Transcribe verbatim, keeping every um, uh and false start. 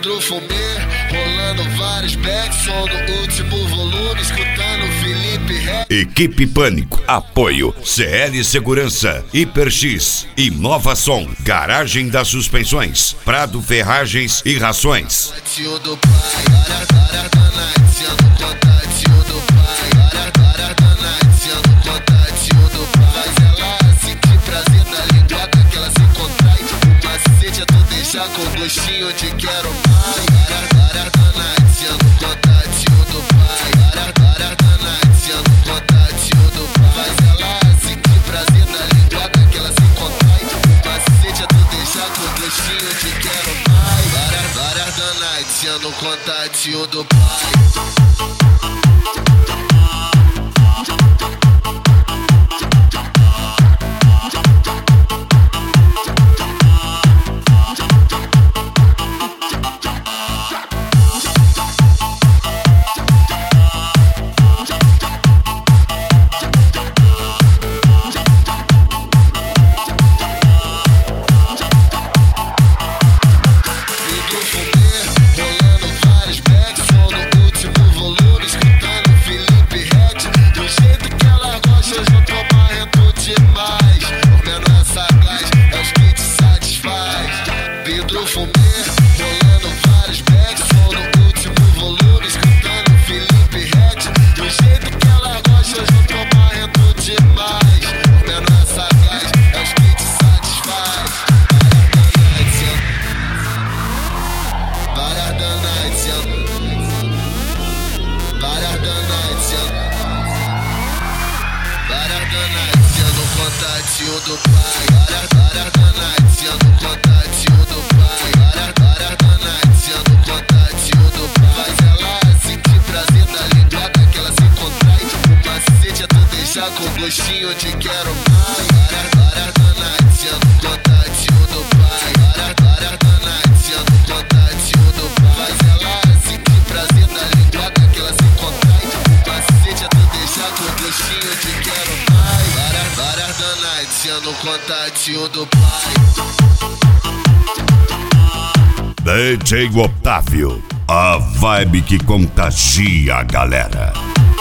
Vidro fumê, rolando vários backs, som no último volume, escutando Felipe Ré. Equipe Pânico, apoio C L Segurança, Hiper X, Inovação, Garagem das Suspensões, Prado Ferragens e Rações. Com gostinho de quero mais. Para danadinho, contatinho do pai. Para danadinho, contatinho do pai. Faz ela sentir prazer na linguada que ela se contrai. O macete é tu deixar com gostinho de quero mais. Para danadinho, contatinho do pai. Contatinho do pai, para danadinho, contatinho do pai, para danadinho, contatinho do pai. Faz ela sentir prazer na linguada que ela se contrai. O macete é tu deixar com gostinho de quero mais. Para danadinho, contatinho do pai, para danadinho, contatinho do pai. Faz ela sentir prazer na linguada que ela se contrai. O macete é tu deixar com gostinho de quero mais. Para danadinho, no contatinho do pai. D J Otávio, a vibe que contagia a galera.